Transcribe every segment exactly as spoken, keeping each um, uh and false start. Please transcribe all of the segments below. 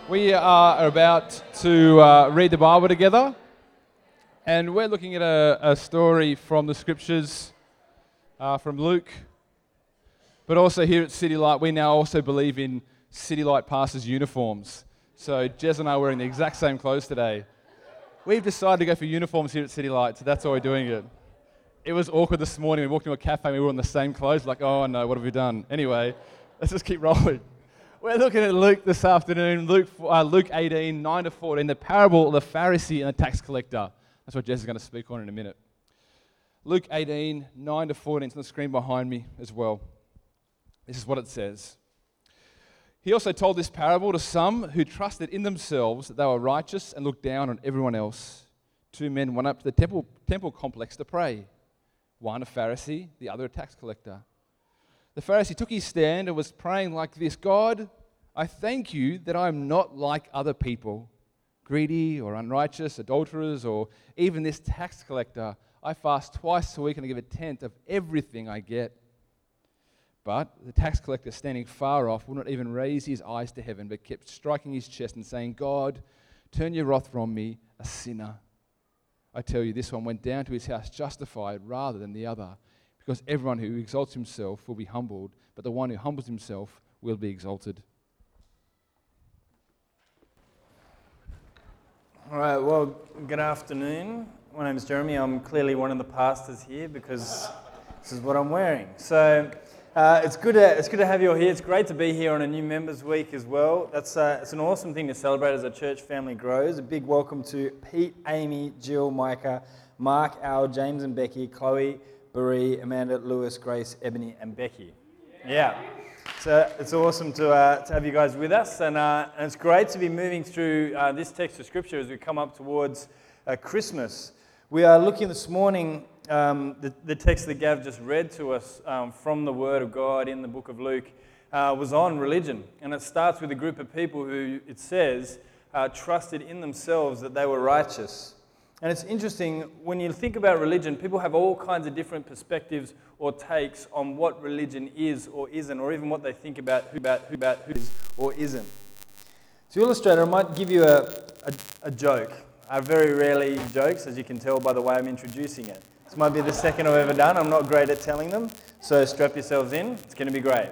We are about to uh, read the Bible together, and we're looking at a, a story from the scriptures, uh, from Luke, but also here at City Light, we now also believe in City Light pastors' uniforms. So Jez and I are wearing the exact same clothes today. We've decided to go for uniforms here at City Light, so that's why we're doing it. It was awkward this morning. We walked into a cafe and we were in the same clothes, like, oh no, what have we done? Anyway, let's just keep rolling. We're looking at Luke this afternoon, Luke uh, Luke eighteen, nine to fourteen, the parable of the Pharisee and the tax collector. That's what Jess is going to speak on in a minute. Luke eighteen, nine to fourteen, it's on the screen behind me as well. This is what it says. He also told this parable to some who trusted in themselves that they were righteous and looked down on everyone else. Two men went up to the temple, temple complex to pray. One a Pharisee, the other a tax collector. The Pharisee took his stand and was praying like this: God, I thank you that I am not like other people, greedy or unrighteous, adulterers, or even this tax collector. I fast twice a week and I give a tenth of everything I get. But the tax collector, standing far off, would not even raise his eyes to heaven, but kept striking his chest and saying, God, turn your wrath from me, a sinner. I tell you, this one went down to his house justified rather than the other. Because everyone who exalts himself will be humbled, but the one who humbles himself will be exalted. All right, well, good afternoon. My name is Jeremy. I'm clearly one of the pastors here because this is what I'm wearing. So uh, it's good to it's good to have you all here. It's great to be here on a new members week as well. That's uh, it's an awesome thing to celebrate as our church family grows. A big welcome to Pete, Amy, Jill, Micah, Mark, Al, James and Becky, Chloe, Barry, Amanda, Lewis, Grace, Ebony, and Becky. Yeah. So it's awesome to, uh, to have you guys with us, and, uh, and it's great to be moving through uh, this text of Scripture as we come up towards uh, Christmas. We are looking this morning, um, the, the text that Gav just read to us um, from the Word of God in the book of Luke uh, was on religion, and it starts with a group of people who, it says, uh, trusted in themselves that they were righteous. And it's interesting, when you think about religion, people have all kinds of different perspectives or takes on what religion is or isn't, or even what they think about who about who about who is or isn't. To illustrate, I might give you a, a, a joke. I very rarely jokes, as you can tell by the way I'm introducing it. This might be the second I've ever done. I'm not great at telling them, so strap yourselves in. It's going to be great.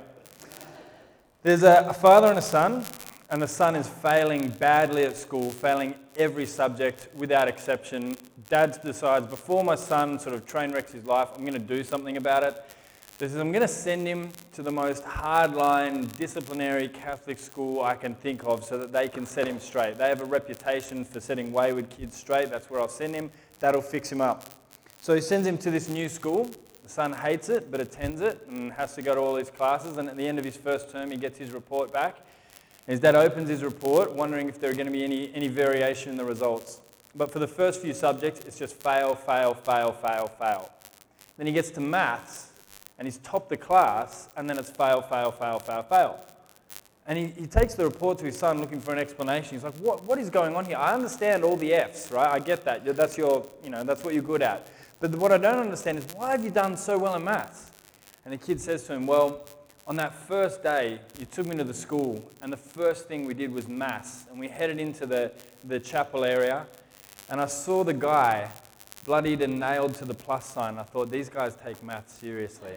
There's a, a father and a son, and the son is failing badly at school, failing every subject without exception. Dad decides, before my son sort of train wrecks his life, I'm going to do something about it. He says, I'm going to send him to the most hardline, disciplinary Catholic school I can think of so that they can set him straight. They have a reputation for setting wayward kids straight. That's where I'll send him. That'll fix him up. So he sends him to this new school. The son hates it, but attends it and has to go to all his classes. And at the end of his first term, he gets his report back. His dad opens his report, wondering if there are going to be any, any variation in the results. But for the first few subjects, it's just fail, fail, fail, fail, fail. Then he gets to maths, and he's topped the class, and then it's fail, fail, fail, fail, fail. And he, he takes the report to his son looking for an explanation. He's like, what, what is going on here? I understand all the F's, right? I get that. That's your, you know, that's what you're good at. But what I don't understand is, why have you done so well in maths? And the kid says to him, well, on that first day, you took me to the school, and the first thing we did was mass. And we headed into the, the chapel area, and I saw the guy bloodied and nailed to the plus sign. I thought, these guys take maths seriously.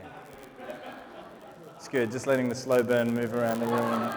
It's good, just letting the slow burn move around the room.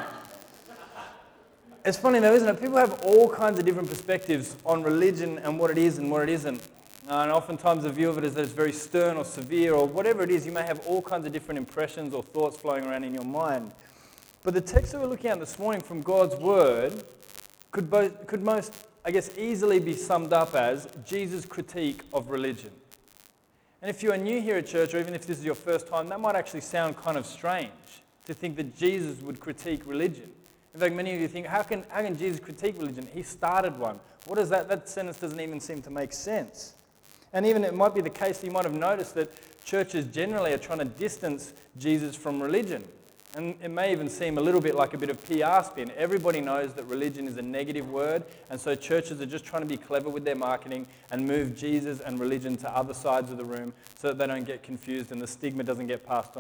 It's funny though, isn't it? People have all kinds of different perspectives on religion and what it is and what it isn't. Uh, and oftentimes the view of it is that it's very stern or severe or whatever it is. You may have all kinds of different impressions or thoughts flowing around in your mind. But the text that we're looking at this morning from God's Word could, both, could most, I guess, easily be summed up as Jesus' critique of religion. And if you are new here at church, or even if this is your first time, that might actually sound kind of strange to think that Jesus would critique religion. In fact, many of you think, how can, how can Jesus critique religion? He started one. What is that? That sentence doesn't even seem to make sense. And even it might be the case that you might have noticed that churches generally are trying to distance Jesus from religion. And it may even seem a little bit like a bit of P R spin. Everybody knows that religion is a negative word, and so churches are just trying to be clever with their marketing and move Jesus and religion to other sides of the room so that they don't get confused and the stigma doesn't get passed on.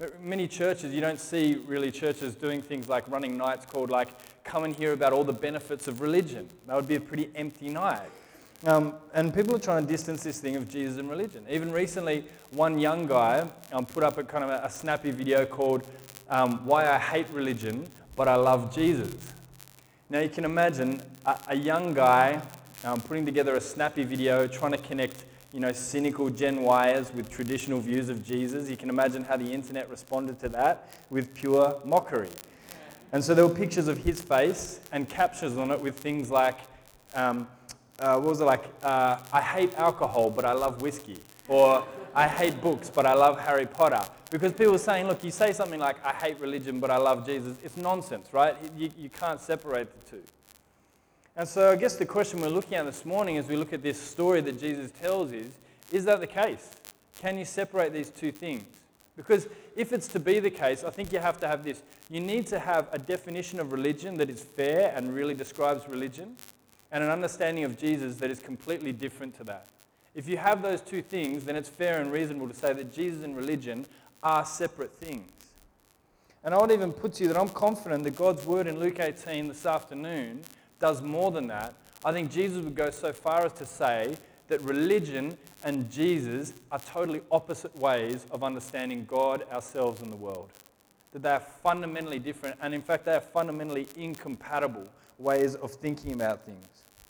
Many churches, you don't see really churches doing things like running nights called like, come and hear about all the benefits of religion. That would be a pretty empty night. Um, and people are trying to distance this thing of Jesus and religion. Even recently, one young guy um, put up a kind of a, a snappy video called um, Why I Hate Religion, But I Love Jesus. Now you can imagine a, a young guy um, putting together a snappy video trying to connect you know, cynical Gen Yers with traditional views of Jesus. You can imagine how the internet responded to that with pure mockery. And so there were pictures of his face and captions on it with things like, um, uh, what was it like, uh, I hate alcohol, but I love whiskey. Or, I hate books, but I love Harry Potter. Because people were saying, look, you say something like, I hate religion, but I love Jesus. It's nonsense, right? You, you can't separate the two. And so I guess the question we're looking at this morning as we look at this story that Jesus tells is, is that the case? Can you separate these two things? Because if it's to be the case, I think you have to have this. You need to have a definition of religion that is fair and really describes religion, and an understanding of Jesus that is completely different to that. If you have those two things, then it's fair and reasonable to say that Jesus and religion are separate things. And I would even put to you that I'm confident that God's word in Luke eighteen this afternoon does more than that. I think Jesus would go so far as to say that religion and Jesus are totally opposite ways of understanding God, ourselves, and the world. That they are fundamentally different, and in fact, they are fundamentally incompatible ways of thinking about things.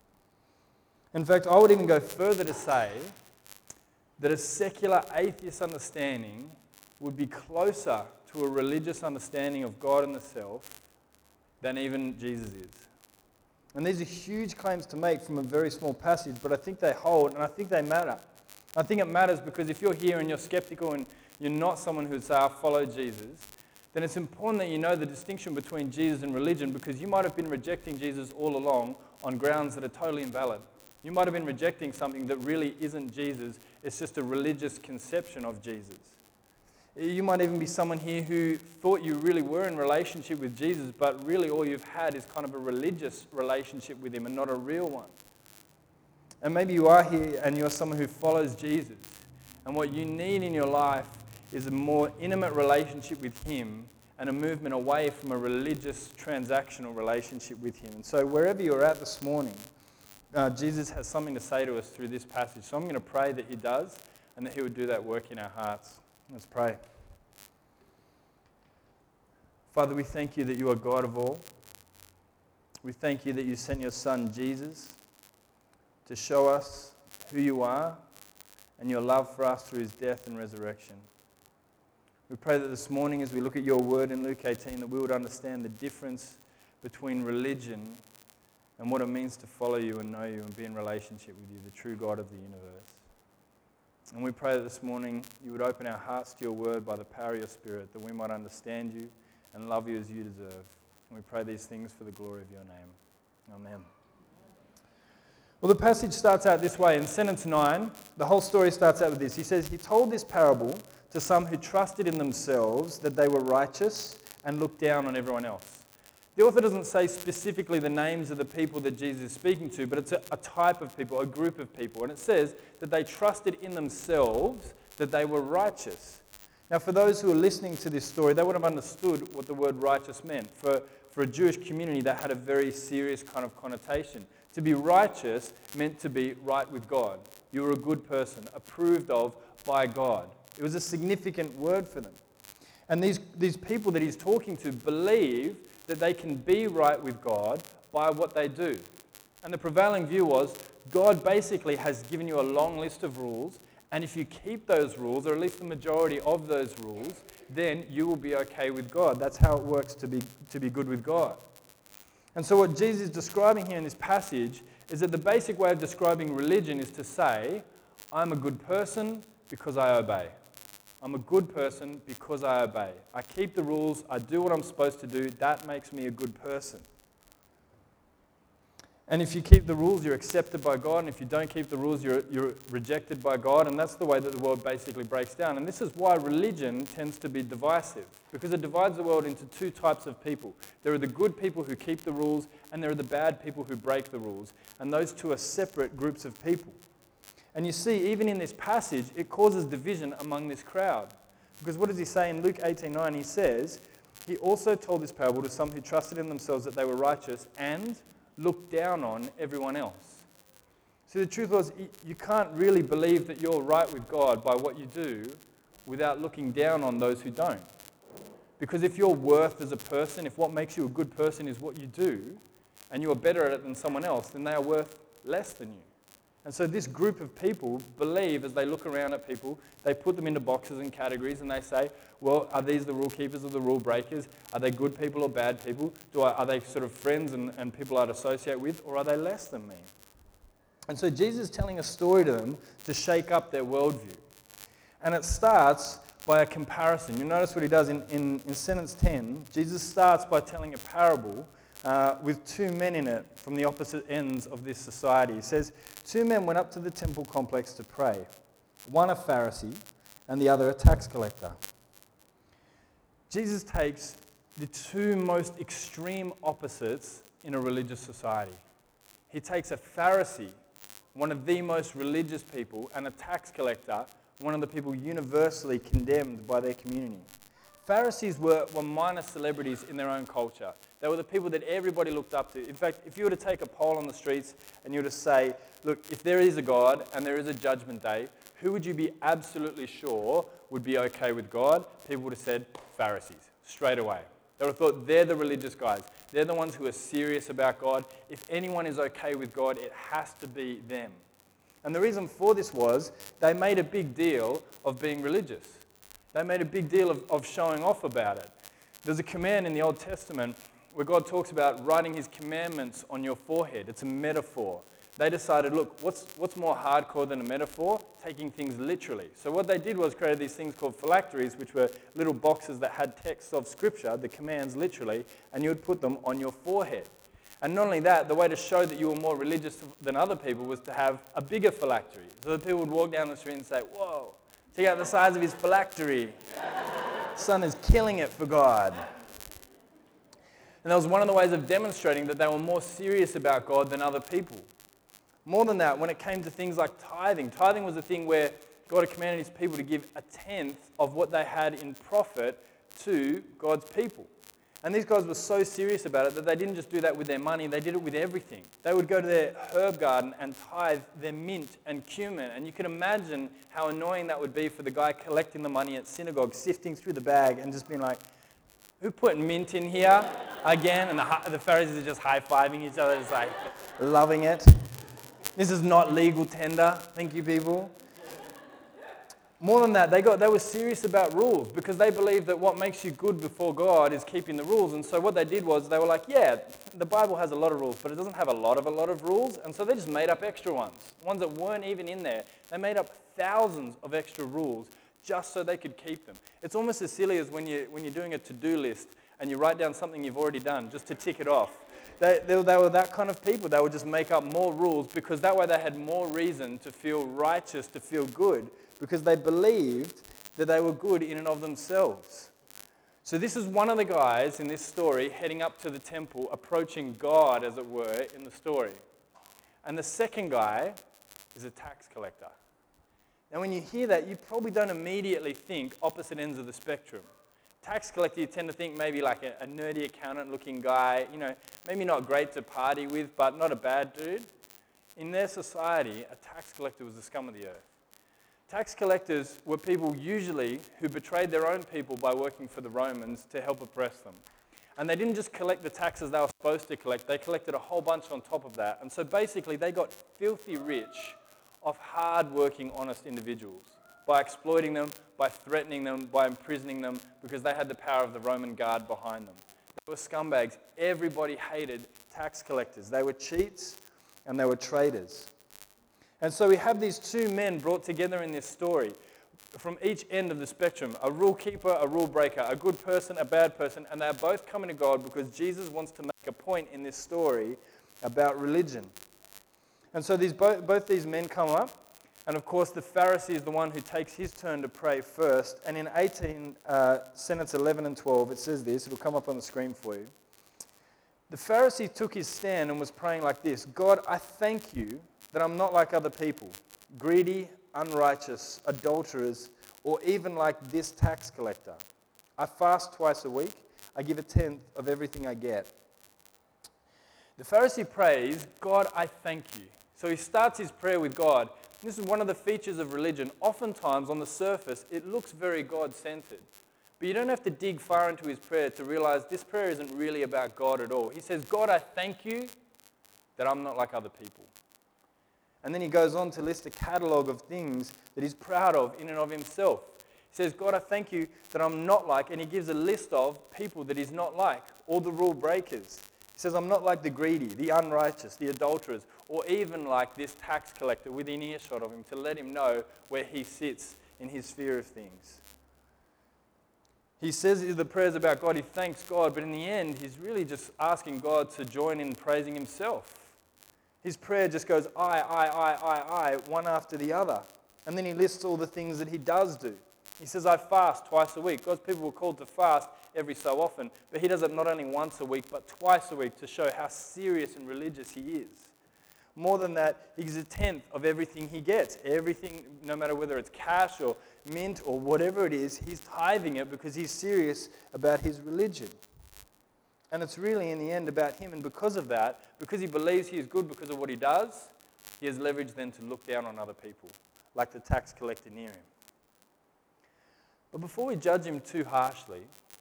In fact, I would even go further to say that a secular atheist understanding would be closer to a religious understanding of God and the self than even Jesus is. And these are huge claims to make from a very small passage, but I think they hold, and I think they matter. I think it matters because if you're here and you're skeptical and you're not someone who would say, I follow Jesus, then it's important that you know the distinction between Jesus and religion, because you might have been rejecting Jesus all along on grounds that are totally invalid. You might have been rejecting something that really isn't Jesus. It's just a religious conception of Jesus. You might even be someone here who thought you really were in relationship with Jesus, but really all you've had is kind of a religious relationship with him and not a real one. And maybe you are here and you're someone who follows Jesus, and what you need in your life is a more intimate relationship with him and a movement away from a religious transactional relationship with him. And so wherever you're at this morning, uh, Jesus has something to say to us through this passage. So I'm going to pray that he does and that he would do that work in our hearts. Let's pray. Father, we thank you that you are God of all. We thank you that you sent your son Jesus to show us who you are and your love for us through his death and resurrection. We pray that this morning as we look at your word in Luke eighteen, that we would understand the difference between religion and what it means to follow you and know you and be in relationship with you, the true God of the universe. And we pray that this morning you would open our hearts to your word by the power of your Spirit, that we might understand you and love you as you deserve. And we pray these things for the glory of your name. Amen. Well, the passage starts out this way. In sentence nine, the whole story starts out with this. He says, he told this parable to some who trusted in themselves that they were righteous and looked down on everyone else. The author doesn't say specifically the names of the people that Jesus is speaking to, but it's a, a type of people, a group of people. And it says that they trusted in themselves that they were righteous. Now, for those who are listening to this story, they would have understood what the word righteous meant. For, for a Jewish community, that had a very serious kind of connotation. To be righteous meant to be right with God. You were a good person, approved of by God. It was a significant word for them. And these, these people that he's talking to believe that they can be right with God by what they do. And the prevailing view was, God basically has given you a long list of rules, and if you keep those rules, or at least the majority of those rules, then you will be okay with God. That's how it works to be, to be good with God. And so what Jesus is describing here in this passage is that the basic way of describing religion is to say, I'm a good person because I obey. I'm a good person because I obey. I keep the rules, I do what I'm supposed to do, that makes me a good person. And if you keep the rules, you're accepted by God, and if you don't keep the rules, you're, you're rejected by God, and that's the way that the world basically breaks down. And this is why religion tends to be divisive, because it divides the world into two types of people. There are the good people who keep the rules, and there are the bad people who break the rules, and those two are separate groups of people. And you see, even in this passage, it causes division among this crowd. Because what does he say in Luke eighteen nine? He says, he also told this parable to some who trusted in themselves that they were righteous and looked down on everyone else. See, the truth was, you can't really believe that you're right with God by what you do without looking down on those who don't. Because if your worth as a person, if what makes you a good person is what you do, and you are better at it than someone else, then they are worth less than you. And so this group of people believe, as they look around at people, they put them into boxes and categories, and they say, well, are these the rule keepers or the rule breakers? Are they good people or bad people? Do I, are they sort of friends and, and people I'd associate with, or are they less than me? And so Jesus is telling a story to them to shake up their worldview. And it starts by a comparison. You notice what he does in, in, in sentence ten. Jesus starts by telling a parable Uh, with two men in it from the opposite ends of this society. He says, two men went up to the temple complex to pray, one a Pharisee and the other a tax collector. Jesus takes the two most extreme opposites in a religious society. He takes a Pharisee, one of the most religious people, and a tax collector, one of the people universally condemned by their community. Pharisees were, were minor celebrities in their own culture. They were the people that everybody looked up to. In fact, if you were to take a poll on the streets and you were to say, look, if there is a God and there is a judgment day, who would you be absolutely sure would be okay with God? People would have said Pharisees, straight away. They would have thought they're the religious guys. They're the ones who are serious about God. If anyone is okay with God, it has to be them. And the reason for this was they made a big deal of being religious. They made a big deal of, of showing off about it. There's a command in the Old Testament where God talks about writing his commandments on your forehead. It's a metaphor. They decided, look, what's, what's more hardcore than a metaphor? Taking things literally. So what they did was create these things called phylacteries, which were little boxes that had texts of Scripture, the commands literally, and you would put them on your forehead. And not only that, the way to show that you were more religious than other people was to have a bigger phylactery. So that people would walk down the street and say, whoa, check out the size of his phylactery. Son is killing it for God. And that was one of the ways of demonstrating that they were more serious about God than other people. More than that, when it came to things like tithing, tithing was a thing where God had commanded his people to give a tenth of what they had in profit to God's people. And these guys were so serious about it that they didn't just do that with their money, they did it with everything. They would go to their herb garden and tithe their mint and cumin. And you can imagine how annoying that would be for the guy collecting the money at synagogue, sifting through the bag and just being like, who put mint in here again? And the, the Pharisees are just high-fiving each other, just like loving it. This is not legal tender. Thank you, people. More than that, they got they were serious about rules because they believed that what makes you good before God is keeping the rules. And so what they did was they were like, yeah, the Bible has a lot of rules, but it doesn't have a lot of a lot of rules. And so they just made up extra ones, ones that weren't even in there. They made up thousands of extra rules just so they could keep them. It's almost as silly as when, you, when you're doing a to-do list and you write down something you've already done just to tick it off. They, they, they were that kind of people. They would just make up more rules because that way they had more reason to feel righteous, to feel good, because they believed that they were good in and of themselves. So this is one of the guys in this story heading up to the temple, approaching God, as it were, in the story. And the second guy is a tax collector. Now, when you hear that, you probably don't immediately think opposite ends of the spectrum. Tax collector, you tend to think maybe like a, a nerdy accountant-looking guy, you know, maybe not great to party with, but not a bad dude. In their society, a tax collector was the scum of the earth. Tax collectors were people usually who betrayed their own people by working for the Romans to help oppress them. And they didn't just collect the taxes they were supposed to collect, they collected a whole bunch on top of that. And so basically they got filthy rich of hard-working, honest individuals by exploiting them, by threatening them, by imprisoning them, because they had the power of the Roman guard behind them. They were scumbags. Everybody hated tax collectors. They were cheats and they were traitors. And so we have these two men brought together in this story from each end of the spectrum, a rule keeper, a rule breaker, a good person, a bad person, and they're both coming to God because Jesus wants to make a point in this story about religion. And so these both, both these men come up, and of course the Pharisee is the one who takes his turn to pray first. And in eighteen, uh, sentence eleven and twelve, it says this, it'll come up on the screen for you. The Pharisee took his stand and was praying like this: God, I thank you that I'm not like other people, greedy, unrighteous, adulterers, or even like this tax collector. I fast twice a week. I give a tenth of everything I get. The Pharisee prays, God, I thank you. So he starts his prayer with God. This is one of the features of religion. Oftentimes, on the surface, it looks very God-centered. But you don't have to dig far into his prayer to realize this prayer isn't really about God at all. He says, God, I thank you that I'm not like other people. And then he goes on to list a catalogue of things that he's proud of in and of himself. He says, God, I thank you that I'm not like, and he gives a list of people that he's not like, all the rule breakers. He says, I'm not like the greedy, the unrighteous, the adulterers, or even like this tax collector within earshot of him, to let him know where he sits in his sphere of things. He says the prayers about God, he thanks God, but in the end, he's really just asking God to join in praising himself. His prayer just goes, I, I, I, I, I, one after the other. And then he lists all the things that he does do. He says, I fast twice a week. God's people were called to fast every so often, but he does it not only once a week, but twice a week to show how serious and religious he is. More than that, he gives a tenth of everything he gets. Everything, no matter whether it's cash or mint or whatever it is, he's tithing it because he's serious about his religion. And it's really, in the end, about him. And because of that, because he believes he is good because of what he does, he has leverage then to look down on other people, like the tax collector near him. But before we judge him too harshly,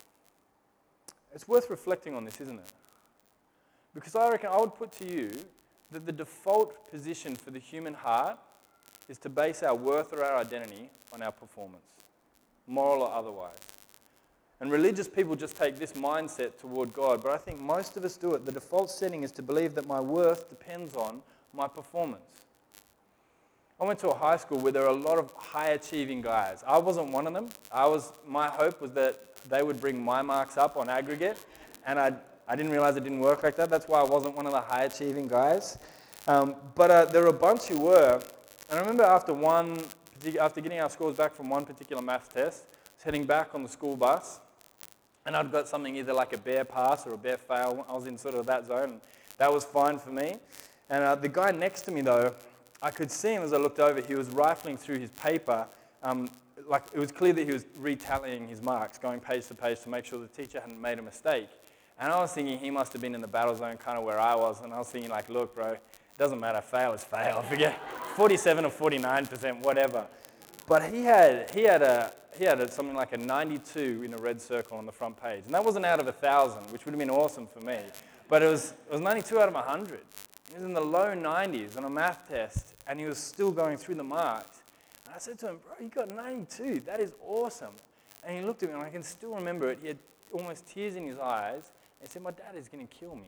it's worth reflecting on this, isn't it? Because I reckon I would put to you that the default position for the human heart is to base our worth or our identity on our performance, moral or otherwise. And religious people just take this mindset toward God, but I think most of us do it. The default setting is to believe that my worth depends on my performance. I went to a high school where there are a lot of high-achieving guys. I wasn't one of them. I was. My hope was that they would bring my marks up on aggregate, and I I didn't realize it didn't work like that. That's why I wasn't one of the high-achieving guys. Um, but uh, there were a bunch who were, and I remember after one, after getting our scores back from one particular maths test, I was heading back on the school bus, and I'd got something either like a bare pass or a bare fail. I was in sort of that zone, and that was fine for me. And uh, the guy next to me, though, I could see him as I looked over. He was rifling through his paper. Um, like it was clear that he was retallying his marks, going page to page to make sure the teacher hadn't made a mistake. And I was thinking he must have been in the battle zone, kind of where I was. And I was thinking, like, look, bro, it doesn't matter. Fail is fail. Forget forty-seven or forty-nine percent, whatever. But he had he had a he had a, something like a ninety-two in a red circle on the front page, and that wasn't out of a thousand, which would have been awesome for me. But it was it was ninety-two out of a hundred. He was in the low nineties on a math test, and he was still going through the marks. And I said to him, bro, you got ninety-two. That is awesome. And he looked at me, and I can still remember it. He had almost tears in his eyes. And he said, my dad is going to kill me.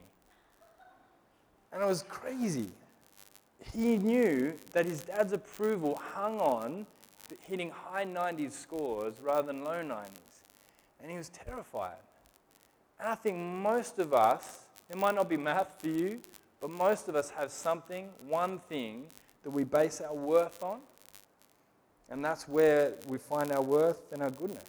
And it was crazy. He knew that his dad's approval hung on hitting high nineties scores rather than low nineties. And he was terrified. And I think most of us, it might not be math for you, but most of us have something, one thing, that we base our worth on. And that's where we find our worth and our goodness.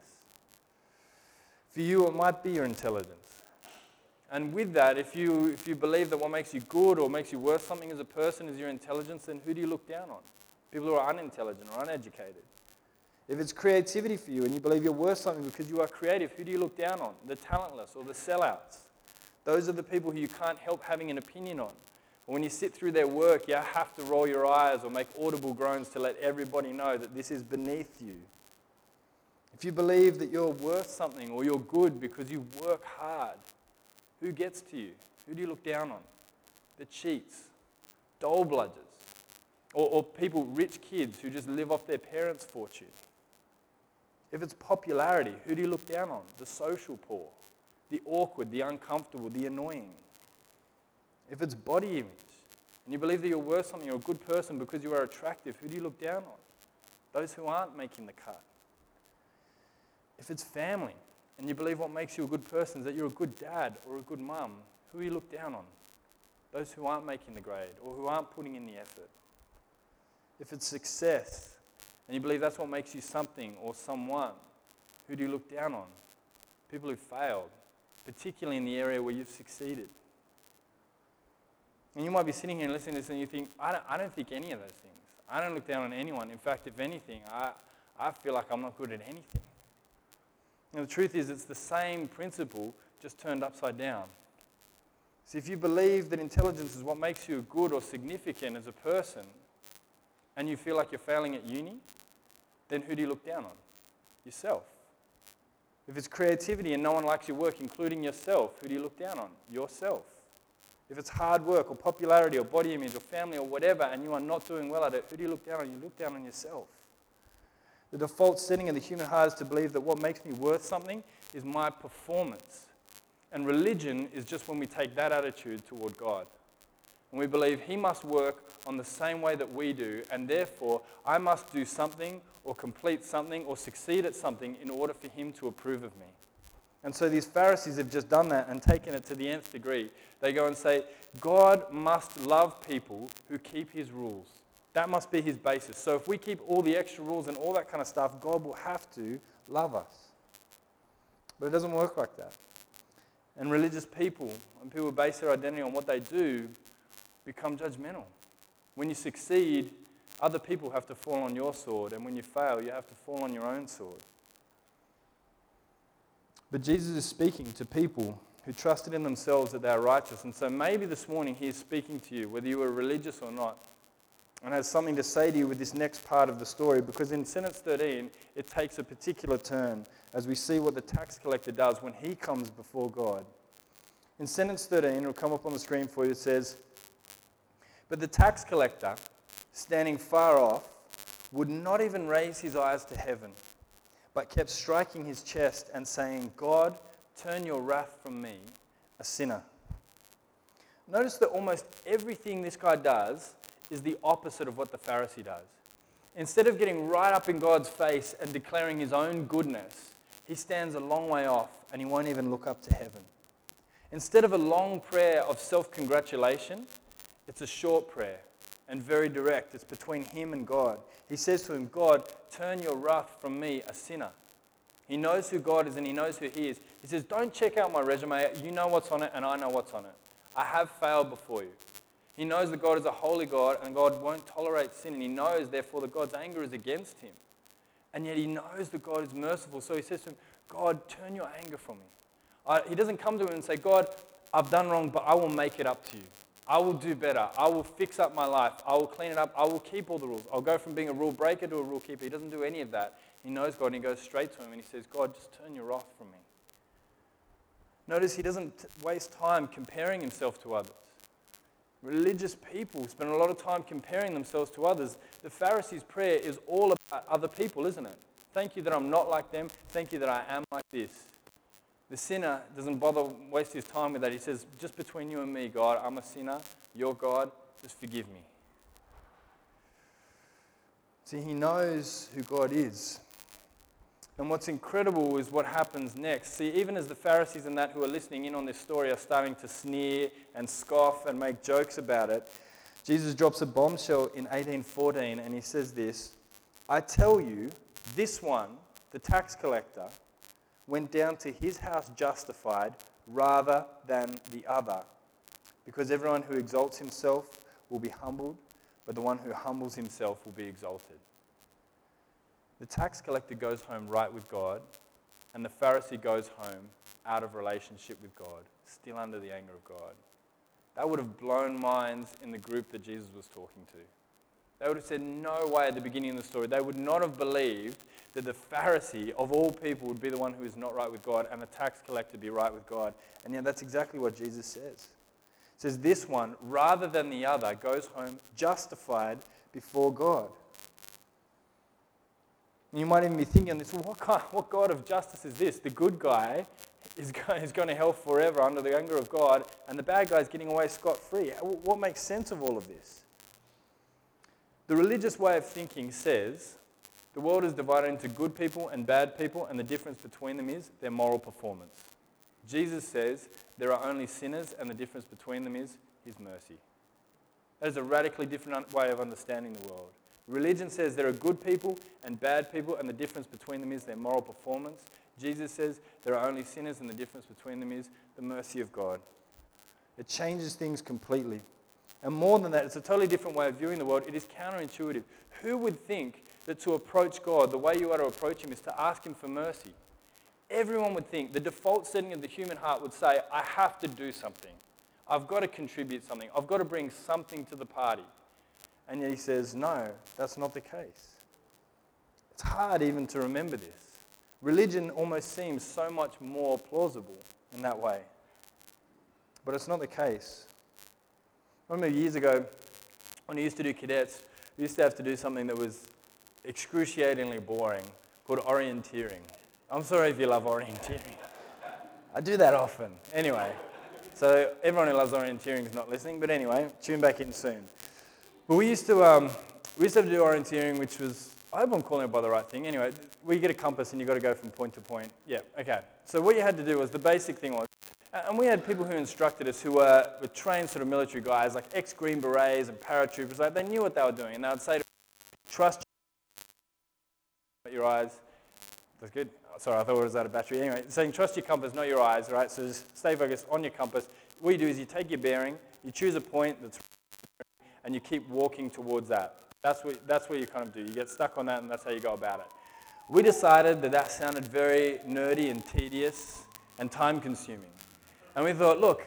For you, it might be your intelligence. And with that, if you if you believe that what makes you good or makes you worth something as a person is your intelligence, then who do you look down on? People who are unintelligent or uneducated. If it's creativity for you and you believe you're worth something because you are creative, who do you look down on? The talentless or the sellouts. Those are the people who you can't help having an opinion on. When you sit through their work, you have to roll your eyes or make audible groans to let everybody know that this is beneath you. If you believe that you're worth something or you're good because you work hard, who gets to you? Who do you look down on? The cheats, dole bludgers, or, or people, rich kids who just live off their parents' fortune. If it's popularity, who do you look down on? The social poor, the awkward, the uncomfortable, the annoying. If it's body image, and you believe that you're worth something, you're a good person because you are attractive, who do you look down on? Those who aren't making the cut. If it's family, and you believe what makes you a good person is that you're a good dad or a good mum, who do you look down on? Those who aren't making the grade or who aren't putting in the effort. If it's success, and you believe that's what makes you something or someone, who do you look down on? People who failed, particularly in the area where you've succeeded. And you might be sitting here and listening to this and you think, I don't, I don't think any of those things. I don't look down on anyone. In fact, if anything, I, I feel like I'm not good at anything. And the truth is, it's the same principle, just turned upside down. See, if you believe that intelligence is what makes you good or significant as a person, and you feel like you're failing at uni, then who do you look down on? Yourself. If it's creativity and no one likes your work, including yourself, who do you look down on? Yourself. If it's hard work or popularity or body image or family or whatever, and you are not doing well at it, who do you look down on? You look down on yourself. The default setting of the human heart is to believe that what makes me worth something is my performance. And religion is just when we take that attitude toward God. And we believe he must work on the same way that we do, and therefore I must do something or complete something or succeed at something in order for him to approve of me. And so these Pharisees have just done that and taken it to the nth degree. They go and say, God must love people who keep his rules. That must be his basis. So if we keep all the extra rules and all that kind of stuff, God will have to love us. But it doesn't work like that. And religious people, and people who base their identity on what they do, become judgmental. When you succeed, other people have to fall on your sword, and when you fail, you have to fall on your own sword. But Jesus is speaking to people who trusted in themselves that they are righteous. And so maybe this morning he is speaking to you, whether you are religious or not, and has something to say to you with this next part of the story, because in sentence thirteen, it takes a particular turn as we see what the tax collector does when he comes before God. In sentence thirteen, it'll come up on the screen for you, it says, "But the tax collector, standing far off, would not even raise his eyes to heaven, but kept striking his chest and saying, 'God, turn your wrath from me, a sinner.'" Notice that almost everything this guy does is the opposite of what the Pharisee does. Instead of getting right up in God's face and declaring his own goodness, he stands a long way off and he won't even look up to heaven. Instead of a long prayer of self-congratulation, it's a short prayer and very direct. It's between him and God. He says to him, "God, turn your wrath from me, a sinner." He knows who God is and he knows who he is. He says, "Don't check out my resume. You know what's on it and I know what's on it. I have failed before you." He knows that God is a holy God and God won't tolerate sin, and he knows, therefore, that God's anger is against him. And yet he knows that God is merciful. So he says to him, "God, turn your anger from me." Uh, he doesn't come to him and say, "God, I've done wrong, but I will make it up to you. I will do better. I will fix up my life. I will clean it up. I will keep all the rules. I'll go from being a rule breaker to a rule keeper." He doesn't do any of that. He knows God and he goes straight to him and he says, "God, just turn your wrath from me." Notice he doesn't waste time comparing himself to others. Religious people spend a lot of time comparing themselves to others. The Pharisees' prayer is all about other people, isn't it? Thank you that I'm not like them. Thank you that I am like this. The sinner doesn't bother waste his time with that. He says, "Just between you and me, God, I'm a sinner. You're God. Just forgive me." See, he knows who God is. And what's incredible is what happens next. See, even as the Pharisees and that who are listening in on this story are starting to sneer and scoff and make jokes about it, Jesus drops a bombshell in eighteen fourteen and he says this, "I tell you, this one, the tax collector, went down to his house justified rather than the other. Because everyone who exalts himself will be humbled, but the one who humbles himself will be exalted." The tax collector goes home right with God, and the Pharisee goes home out of relationship with God, still under the anger of God. That would have blown minds in the group that Jesus was talking to. They would have said, no way at the beginning of the story. They would not have believed that the Pharisee, of all people, would be the one who is not right with God, and the tax collector be right with God. And yet that's exactly what Jesus says. It says, this one, rather than the other, goes home justified before God. And you might even be thinking on this, well, what, kind, what God of justice is this? The good guy is going, is going to hell forever under the anger of God, and the bad guy is getting away scot-free. What makes sense of all of this? The religious way of thinking says the world is divided into good people and bad people, and the difference between them is their moral performance. Jesus says there are only sinners, and the difference between them is his mercy. That is a radically different way of understanding the world. Religion says there are good people and bad people, and the difference between them is their moral performance. Jesus says there are only sinners, and the difference between them is the mercy of God. It changes things completely. And more than that, it's a totally different way of viewing the world. It is counterintuitive. Who would think that to approach God, the way you are to approach him is to ask him for mercy. Everyone would think, the default setting of the human heart would say, I have to do something. I've got to contribute something. I've got to bring something to the party. And yet he says, no, that's not the case. It's hard even to remember this. Religion almost seems so much more plausible in that way. But it's not the case. I remember years ago, when I used to do cadets, we used to have to do something that was excruciatingly boring, called orienteering. I'm sorry if you love orienteering. I do that often. Anyway, so everyone who loves orienteering is not listening, but anyway, tune back in soon. But we used to um, we used to have to do orienteering, which was, I hope I'm calling it by the right thing. Anyway, we get a compass and you've got to go from point to point. Yeah, okay. So what you had to do was, the basic thing was, and we had people who instructed us who were, were trained sort of military guys, like ex-Green Berets and paratroopers. Like, they knew what they were doing, and they would say to us, trust your eyes. That's good. Oh, sorry, I thought it was out of battery. Anyway, saying trust your compass, not your eyes, right? So just stay focused on your compass. What you do is you take your bearing, you choose a point that's, and you keep walking towards that. That's what, that's what you kind of do. You get stuck on that, and that's how you go about it. We decided that that sounded very nerdy and tedious and time-consuming. And we thought, look,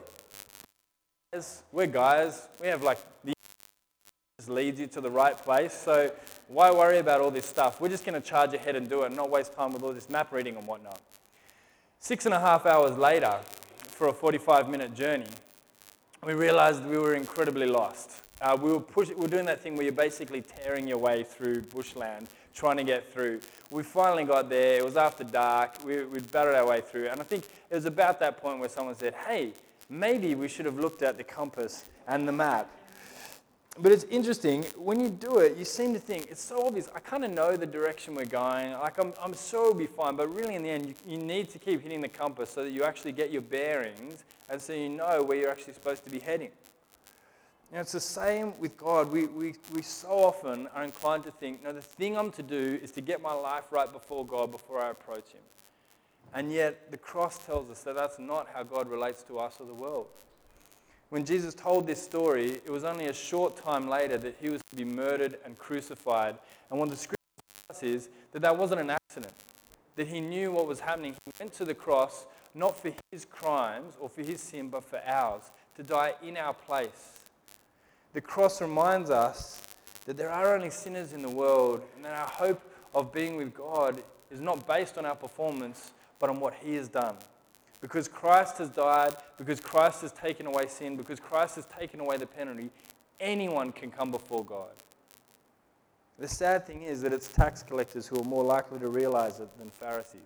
we're guys. We have like the just leads you to the right place. So why worry about all this stuff? We're just going to charge ahead and do it and not waste time with all this map reading and whatnot. Six and a half hours later, for a forty-five minute journey, we realized we were incredibly lost. Uh, we, were push- we were doing that thing where you're basically tearing your way through bushland, trying to get through. We finally got there. It was after dark. We, we'd battered our way through. And I think it was about that point where someone said, hey, maybe we should have looked at the compass and the map. But it's interesting, when you do it, you seem to think, it's so obvious, I kind of know the direction we're going, like I'm, I'm sure it'll be fine, but really in the end, you, you need to keep hitting the compass so that you actually get your bearings and so you know where you're actually supposed to be heading. Now, it's the same with God. We, we, we so often are inclined to think, no, the thing I'm to do is to get my life right before God before I approach him. And yet, the cross tells us that that's not how God relates to us or the world. When Jesus told this story, it was only a short time later that he was to be murdered and crucified. And what the scripture tells us is that that wasn't an accident, that he knew what was happening. He went to the cross not for his crimes or for his sin, but for ours, to die in our place. The cross reminds us that there are only sinners in the world, and that our hope of being with God is not based on our performance, but on what he has done. Because Christ has died, because Christ has taken away sin, because Christ has taken away the penalty, anyone can come before God. The sad thing is that it's tax collectors who are more likely to realize it than Pharisees.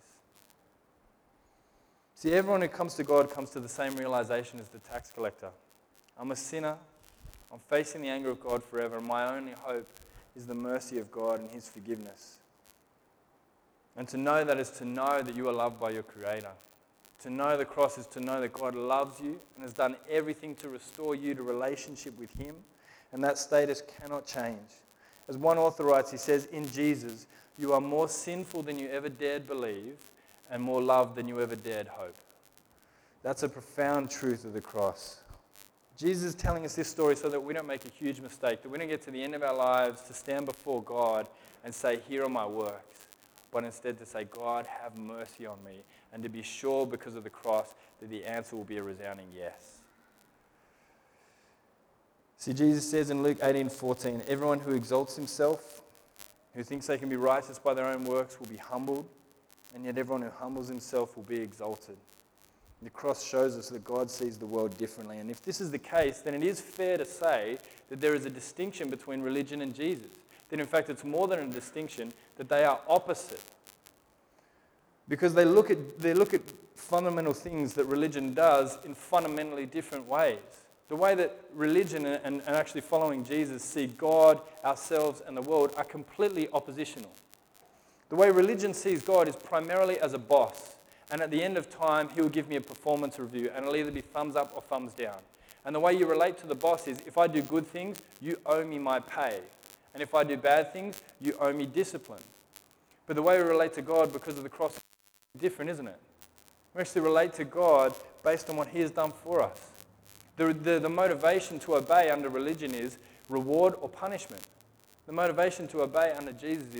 See, everyone who comes to God comes to the same realization as the tax collector. I'm a sinner. I'm facing the anger of God forever, and my only hope is the mercy of God and his forgiveness. And to know that is to know that you are loved by your Creator. To know the cross is to know that God loves you and has done everything to restore you to relationship with him, and that status cannot change. As one author writes, he says, in Jesus, you are more sinful than you ever dared believe and more loved than you ever dared hope. That's a profound truth of the cross. Jesus is telling us this story so that we don't make a huge mistake, that we don't get to the end of our lives to stand before God and say, here are my works, but instead to say, God, have mercy on me, and to be sure because of the cross that the answer will be a resounding yes. See, Jesus says in Luke eighteen fourteen, everyone who exalts himself, who thinks they can be righteous by their own works, will be humbled, and yet everyone who humbles himself will be exalted. The cross shows us that God sees the world differently. And if this is the case, then it is fair to say that there is a distinction between religion and Jesus. That in fact it's more than a distinction, that they are opposite. Because they look at, they look at fundamental things that religion does in fundamentally different ways. The way that religion and, and actually following Jesus see God, ourselves, and the world are completely oppositional. The way religion sees God is primarily as a boss. And at the end of time, he will give me a performance review, and it'll either be thumbs up or thumbs down. And the way you relate to the boss is, if I do good things, you owe me my pay. And if I do bad things, you owe me discipline. But the way we relate to God because of the cross is different, isn't it? We actually relate to God based on what he has done for us. The, the, the motivation to obey under religion is reward or punishment. The motivation to obey under Jesus is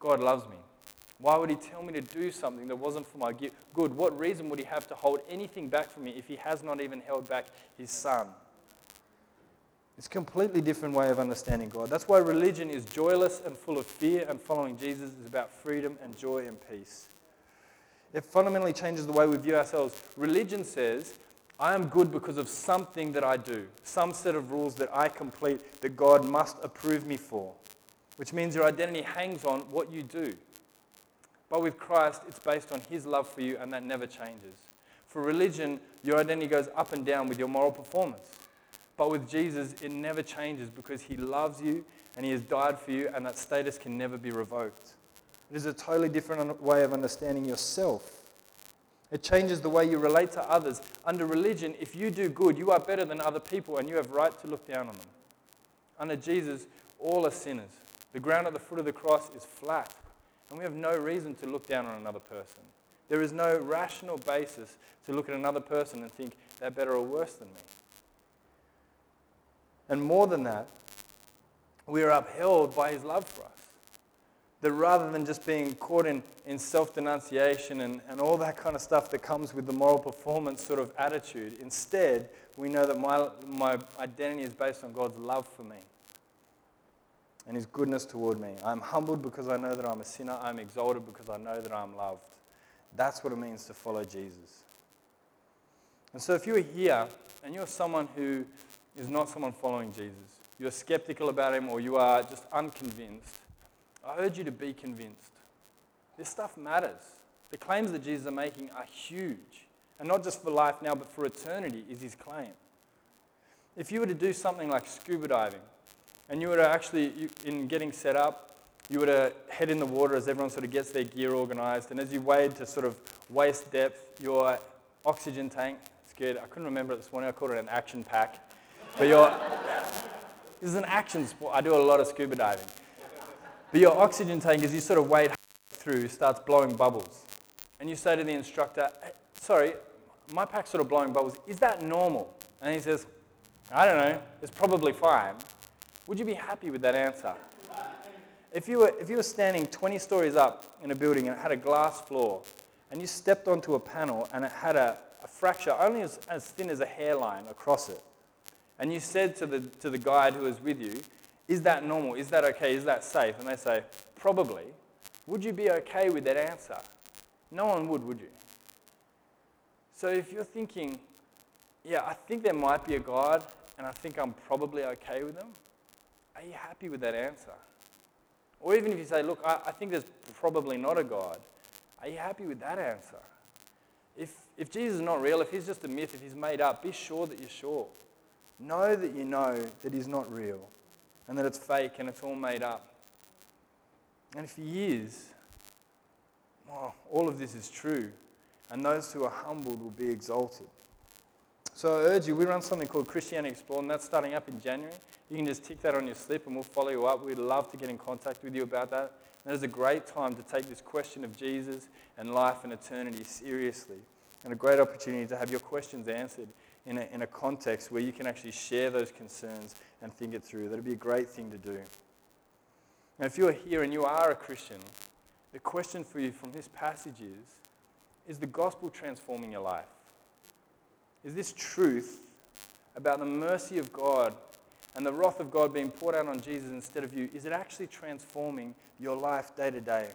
God loves me? Why would he tell me to do something that wasn't for my good? What reason would he have to hold anything back from me if he has not even held back his son? It's a completely different way of understanding God. That's why religion is joyless and full of fear, and following Jesus is about freedom and joy and peace. It fundamentally changes the way we view ourselves. Religion says, I am good because of something that I do, some set of rules that I complete that God must approve me for, which means your identity hangs on what you do. But with Christ, it's based on his love for you, and that never changes. For religion, your identity goes up and down with your moral performance. But with Jesus, it never changes because he loves you and he has died for you, and that status can never be revoked. It is a totally different way of understanding yourself. It changes the way you relate to others. Under religion, if you do good, you are better than other people and you have right to look down on them. Under Jesus, all are sinners. The ground at the foot of the cross is flat, and we have no reason to look down on another person. There is no rational basis to look at another person and think they're better or worse than me. And more than that, we are upheld by his love for us. That rather than just being caught in, in self-denunciation and, and all that kind of stuff that comes with the moral performance sort of attitude, instead, we know that my, my identity is based on God's love for me and his goodness toward me. I'm humbled because I know that I'm a sinner. I'm exalted because I know that I'm loved. That's what it means to follow Jesus. And so if you're here and you're someone who is not someone following Jesus, you're skeptical about him, or you are just unconvinced, I urge you to be convinced. This stuff matters. The claims that Jesus is making are huge. And not just for life now, but for eternity is his claim. If you were to do something like scuba diving, and you were to actually, you, in getting set up, you were to head in the water as everyone sort of gets their gear organized, and as you wade to sort of waist depth, your oxygen tank, it's good, I couldn't remember it this morning, I called it an action pack. But your, this is an action sport, I do a lot of scuba diving. But your oxygen tank, as you sort of wade through, starts blowing bubbles. And you say to the instructor, hey, sorry, my pack's sort of blowing bubbles, is that normal? And he says, I don't know, it's probably fine. Would you be happy with that answer? If you were, if you were standing twenty stories up in a building and it had a glass floor, and you stepped onto a panel and it had a, a fracture only as, as thin as a hairline across it, and you said to the, to the guide who was with you, is that normal? Is that okay? Is that safe? And they say, probably. Would you be okay with that answer? No one would, would you? So if you're thinking, yeah, I think there might be a God, and I think I'm probably okay with them, are you happy with that answer? Or even if you say, look, I, I think there's probably not a God, are you happy with that answer? If, if Jesus is not real, if he's just a myth, if he's made up, be sure that you're sure. Know that you know that he's not real and that it's fake and it's all made up. And if he is, well, all of this is true, and those who are humbled will be exalted. So I urge you, we run something called Christianity Explored, and that's starting up in January. You can just tick that on your slip and we'll follow you up. We'd love to get in contact with you about that. That is a great time to take this question of Jesus and life and eternity seriously, and a great opportunity to have your questions answered in a, in a context where you can actually share those concerns and think it through. That would be a great thing to do. Now, if you're here and you are a Christian, the question for you from this passage is, is the gospel transforming your life? Is this truth about the mercy of God and the wrath of God being poured out on Jesus instead of you, is it actually transforming your life day to day?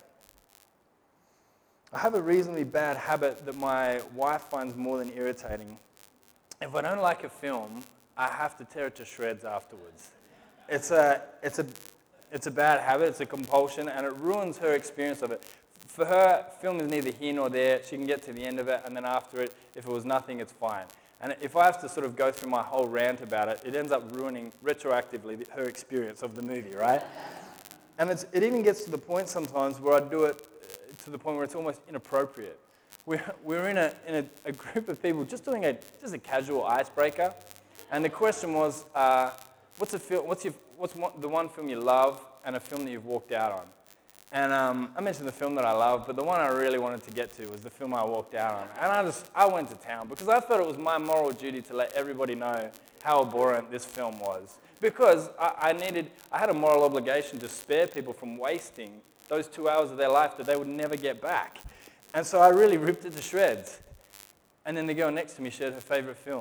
I have a reasonably bad habit that my wife finds more than irritating. If I don't like a film, I have to tear it to shreds afterwards. It's a, it's a, it's a bad habit, it's a compulsion, and it ruins her experience of it. For her, film is neither here nor there. She can get to the end of it, and then after it, if it was nothing, it's fine. And if I have to sort of go through my whole rant about it, it ends up ruining retroactively her experience of the movie, right? And it's, it even gets to the point sometimes where I do it to the point where it's almost inappropriate. We're, we're in, a, in a, a group of people just doing a just a casual icebreaker, and the question was, uh, what's a film? What's your what's one, the one film you love and a film that you've walked out on? And um, I mentioned the film that I love, but the one I really wanted to get to was the film I walked out on. And I just, I went to town because I thought it was my moral duty to let everybody know how abhorrent this film was. Because I, I needed, I had a moral obligation to spare people from wasting those two hours of their life that they would never get back. And so I really ripped it to shreds. And then the girl next to me shared her favorite film.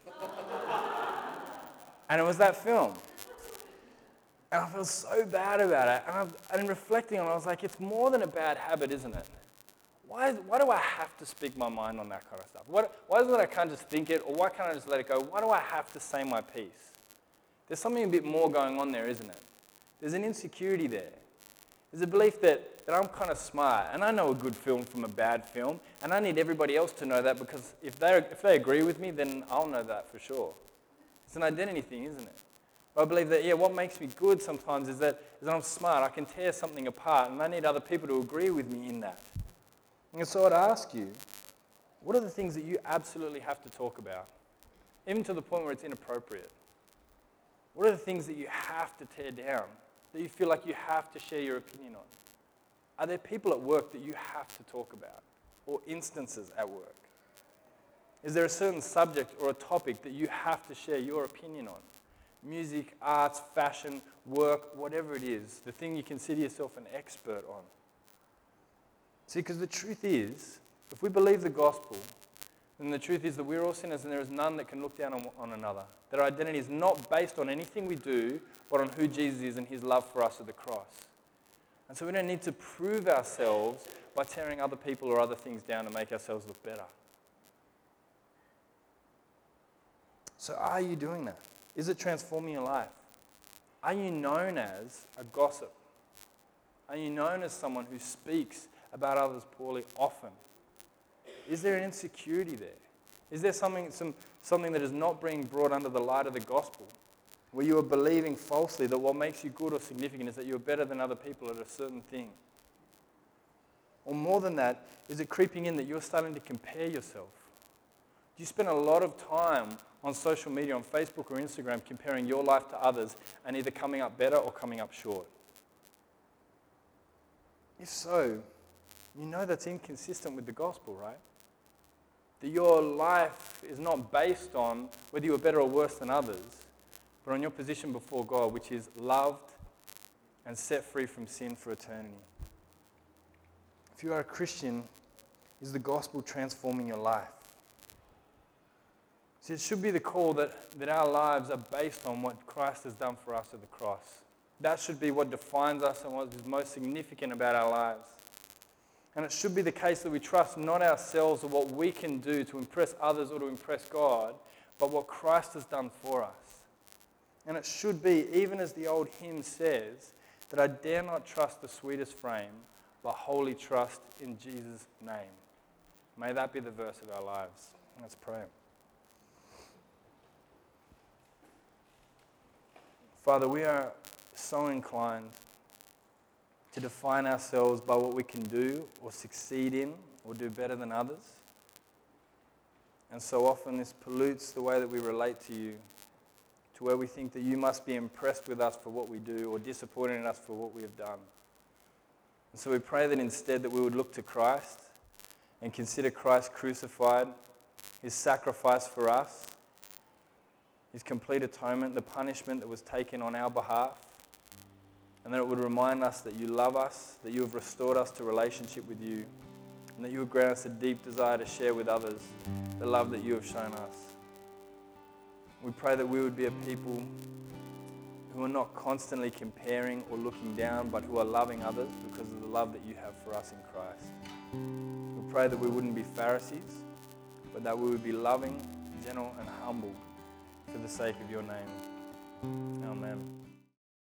And it was that film. And I felt so bad about it. And, I, and reflecting on it, I was like, it's more than a bad habit, isn't it? Why, is, why do I have to speak my mind on that kind of stuff? What, why is it that I can't just think it, or why can't I just let it go? Why do I have to say my piece? There's something a bit more going on there, isn't it? There's an insecurity there. There's a belief that, that I'm kind of smart, and I know a good film from a bad film, and I need everybody else to know that, because if they if they agree with me, then I'll know that for sure. It's an identity thing, isn't it? I believe that, yeah, what makes me good sometimes is that, is that I'm smart. I can tear something apart, and I need other people to agree with me in that. And so I'd ask you, what are the things that you absolutely have to talk about, even to the point where it's inappropriate? What are the things that you have to tear down, that you feel like you have to share your opinion on? Are there people at work that you have to talk about, or instances at work? Is there a certain subject or a topic that you have to share your opinion on? Music, arts, fashion, work, whatever it is, the thing you consider yourself an expert on. See, because the truth is, if we believe the gospel, then the truth is that we're all sinners and there is none that can look down on, on another. That our identity is not based on anything we do, but on who Jesus is and his love for us at the cross. And so we don't need to prove ourselves by tearing other people or other things down to make ourselves look better. So are you doing that? Is it transforming your life? Are you known as a gossip? Are you known as someone who speaks about others poorly often? Is there an insecurity there? Is there something, some, something that is not being brought under the light of the gospel, where you are believing falsely that what makes you good or significant is that you're better than other people at a certain thing? Or more than that, is it creeping in that you're starting to compare yourself? Do you spend a lot of time on social media, on Facebook or Instagram, comparing your life to others and either coming up better or coming up short? If so, you know that's inconsistent with the gospel, right? That your life is not based on whether you are better or worse than others, but on your position before God, which is loved and set free from sin for eternity. If you are a Christian, is the gospel transforming your life? See, it should be the call that, that our lives are based on what Christ has done for us at the cross. That should be what defines us and what is most significant about our lives. And it should be the case that we trust not ourselves or what we can do to impress others or to impress God, but what Christ has done for us. And it should be, even as the old hymn says, that I dare not trust the sweetest frame, but wholly trust in Jesus' name. May that be the verse of our lives. Let's pray. Father, we are so inclined to define ourselves by what we can do or succeed in or do better than others. And so often this pollutes the way that we relate to you, to where we think that you must be impressed with us for what we do or disappointed in us for what we have done. And so we pray that instead that we would look to Christ and consider Christ crucified, his sacrifice for us, his complete atonement, the punishment that was taken on our behalf, and that it would remind us that you love us, that you have restored us to relationship with you, and that you would grant us a deep desire to share with others the love that you have shown us. We pray that we would be a people who are not constantly comparing or looking down, but who are loving others because of the love that you have for us in Christ. We pray that we wouldn't be Pharisees, but that we would be loving, gentle, and humble for the sake of your name. Amen.